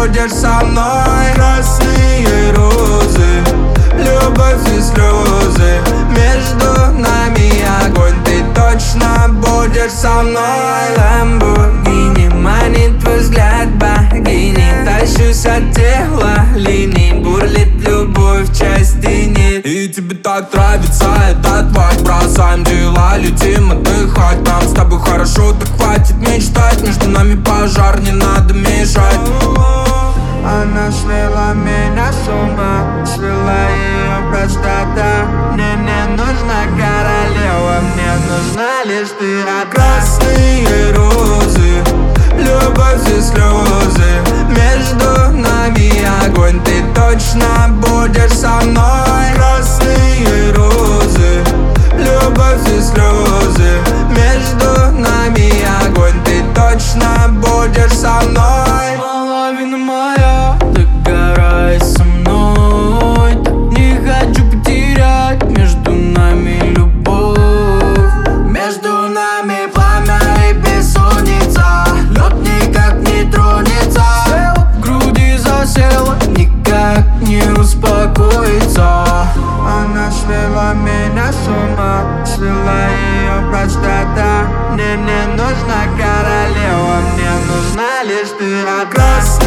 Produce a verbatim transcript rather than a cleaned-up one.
будешь со мной. Красные розы, любовь и слезы, между нами огонь, ты точно будешь со мной. Lamborghini манит твой взгляд богини, тащусь от тела линий, бурлит любовь, части нет. И тебе так нравится этот вайб, бросаем дела, летим отдыхать. Нам с тобой хорошо, так хватит мечтать, между нами пожар, не надо мешать. Она свела меня с ума, свела ее простота. Мне не нужна королева, мне нужна лишь ты одна. Красные розы, любовь и слезы, между нами огонь, ты точно будешь со мной. Красные розы, любовь и слезы, между нами огонь, ты точно будешь со мной. Половина моя, догорай со мной, так не хочу потерять между нами любовь. Между нами пламя и бессонница, лед никак не тронется. Села в груди, засела, никак не успокоится. Она свела меня с ума, свела ее простота. Мне не нужна королева, мне нужна лишь ты одна.